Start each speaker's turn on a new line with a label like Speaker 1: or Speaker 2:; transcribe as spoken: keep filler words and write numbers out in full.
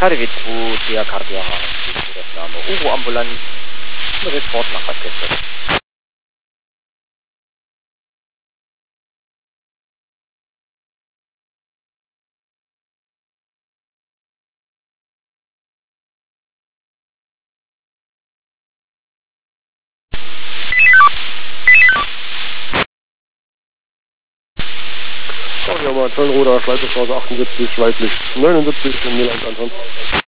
Speaker 1: K D W zwei, Tia Cardia, Name Ugo ambulant, Report nach Orchester.
Speaker 2: Ja, mal Zollruder, Schweizer Straße achtundsiebzig, Schweidlich neunundsiebzig in Milan anfangen.